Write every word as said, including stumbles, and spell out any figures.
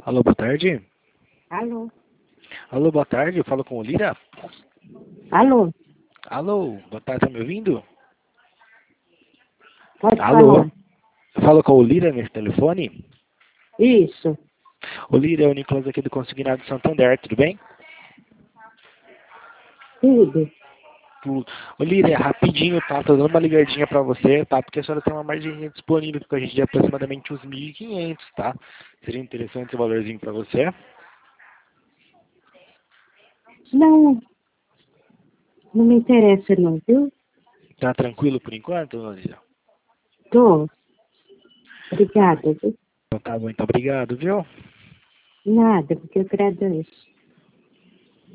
Alô, boa tarde. Alô? Alô, boa tarde. Eu falo com o Lira. Alô? Alô, boa tarde. Tá me ouvindo? Pode Alô? falar. Eu falo com o Lira nesse telefone? Isso. O Lira é o Nicolas aqui do Consignado Santander, tudo bem? Tudo. Tudo. Ô Lira, é rapidinho, tá? Tô dando uma ligadinha pra você, tá? Porque a senhora tem uma margem disponível com a gente de aproximadamente uns mil e quinhentos, tá? Seria interessante esse valorzinho pra você? Não, não me interessa não, viu? Tá tranquilo por enquanto, Lira? Tô. Obrigada, viu? Então tá, muito obrigado, viu? Nada, porque eu agradeço.